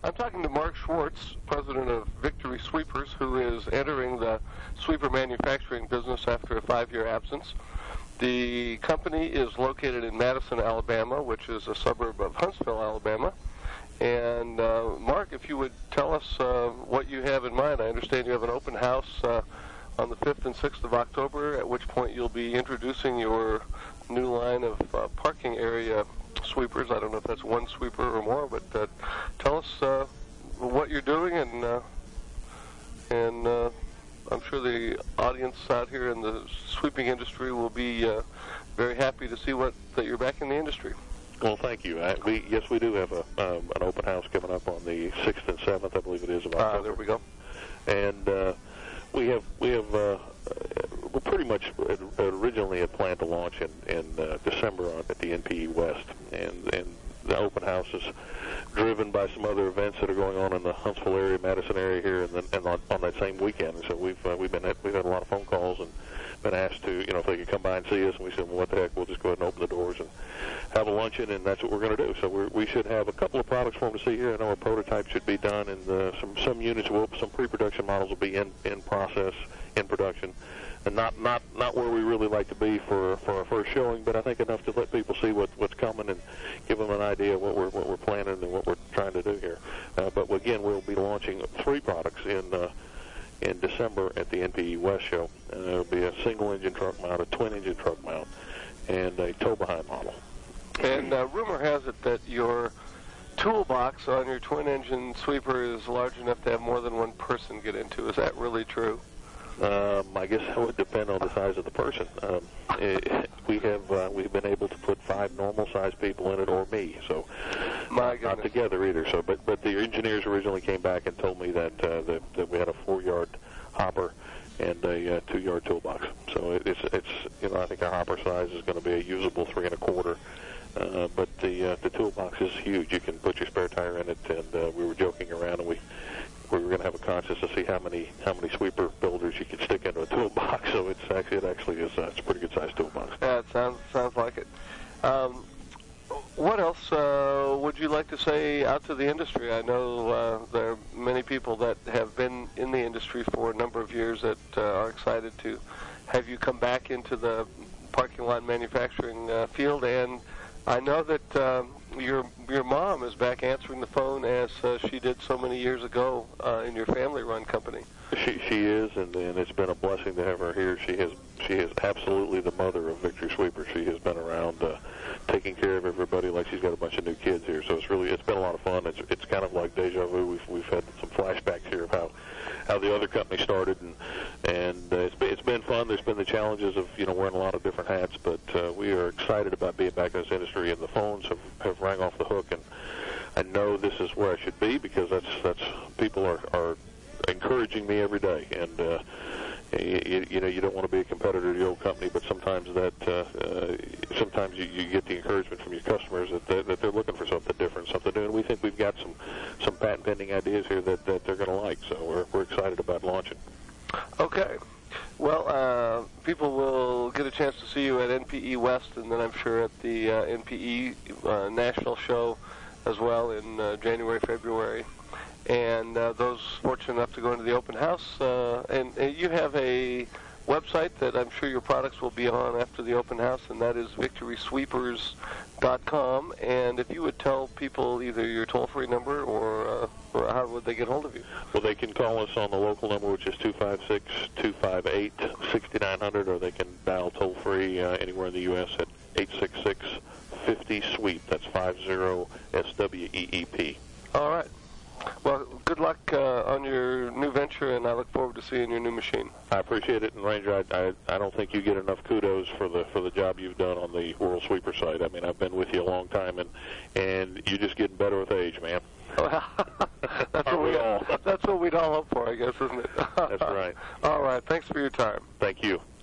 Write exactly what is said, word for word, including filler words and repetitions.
I'm talking to Mark Schwartz, president of Victory Sweepers, who is entering the sweeper manufacturing business after a five-year absence. The company is located in Madison, Alabama, which is a suburb of Huntsville, Alabama. And, uh, Mark, if you would tell us uh, what you have in mind. I understand you have an open house uh, on the fifth and sixth of October, at which point you'll be introducing your new line of uh, parking area sweepers. I don't know if that's one sweeper or more, but uh, tell us uh, what you're doing, and uh, and uh, I'm sure the audience out here in the sweeping industry will be uh, very happy to see what that you're back in the industry. Well, thank you. I, we, yes, we do have a, um, an open house coming up on the sixth and seventh, I believe it is, of October. Ah, there we go. And uh, we have we have uh, we pretty much originally had planned to launch in in uh, December on, at the N P E West, and and the open house is driven by some other events that are going on in the Huntsville area, Madison area here, and then and on, on that same weekend. And so we've uh, we've been we've had a lot of phone calls and been asked to, you know, if they could come by and see us, and we said, well, what the heck, we'll just go ahead and open the doors and have a luncheon, and that's what we're going to do. So we're, we should have a couple of products for them to see here. I know a prototype should be done, and uh, some some units will, some pre-production models will be in in process, in production, and not not not where we really like to be for for our first showing, but I think enough to let people see what what's coming and give them an idea of what we're what we're planning and what we're trying to do here. Uh, but again, we'll be launching three products in. Uh, in December at the N P E West show. Uh, it'll be a single-engine truck mount, a twin-engine truck mount, and a tow-behind model. And uh, rumor has it that your toolbox on your twin-engine sweeper is large enough to have more than one person get into. Is that really true? Um, I guess that would depend on the size of the person. Um, it, we have uh, we've been able to put five normal-sized people in it, or me. So My not, not together either. So, but but the engineers originally came back and told me that uh, that, that we had a four-yard hopper and a uh, two-yard toolbox. So it, it's it's you know I think our hopper size is going to be a usable three and a quarter. Uh, but the uh, the toolbox is huge. You can put your spare tire in it, and uh, we were joking around, and we we were going to have a contest to see how many how many sweeper builders you can stick into a toolbox. So it's actually it actually is uh, it's a pretty good sized toolbox. Yeah, it sounds sounds like it. Um, what else uh, would you like to say out to the industry? I know uh, there are many people that have been in the industry for a number of years that uh, are excited to have you come back into the parking lot manufacturing uh, field, and I know that um, your your mom is back answering the phone as uh, she did so many years ago uh, in your family-run company. She she is, and, and it's been a blessing to have her here. She has she is absolutely the mother of Victory Sweeper. She has been around uh, taking care of everybody like she's got a bunch of new kids here. So it's really it's been a lot of fun. It's it's kind of like deja vu. We've we've had some flashbacks here of how how the other company started, and and uh, it's been, it's been fun. There's been the challenges of you know wearing a lot of different hats, but uh, we are excited about being back in this industry. And the phones have have rang off the hook, and I know this is where I should be because that's that's people are are encouraging me every day, and uh, you, you know you don't want to be a competitor to the old company, but sometimes that uh, uh, sometimes you, you get the encouragement from your customers that they're, that they're looking for something different, something new, and we think we've got some some patent pending ideas here that, that they're going to like, so we're we're excited about launching. Okay. Well, uh, people will get a chance to see you at N P E West, and then I'm sure at the uh, N P E uh, National Show as well in uh, January, February. And uh, those fortunate enough to go into the open house, uh, and, and you have a website that I'm sure your products will be on after the open house, and that is victory sweepers dot com. And if you would tell people either your toll-free number or, uh, or how would they get hold of you? Well, they can call us on the local number, which is two five six, two five eight, six nine zero zero, or they can dial toll-free uh, anywhere in the U S at eight six six, five zero, SWEEP. That's five zero S W E E P. All right. Well, good luck uh, on your new venture, and I look forward to seeing your new machine. I appreciate it, and Ranger, I, I, I don't think you get enough kudos for the for the job you've done on the World Sweeper site. I mean, I've been with you a long time, and and you're just getting better with age, man. that's what we all. That's what we'd all hope for, I guess, isn't it? That's right. All right. Thanks for your time. Thank you.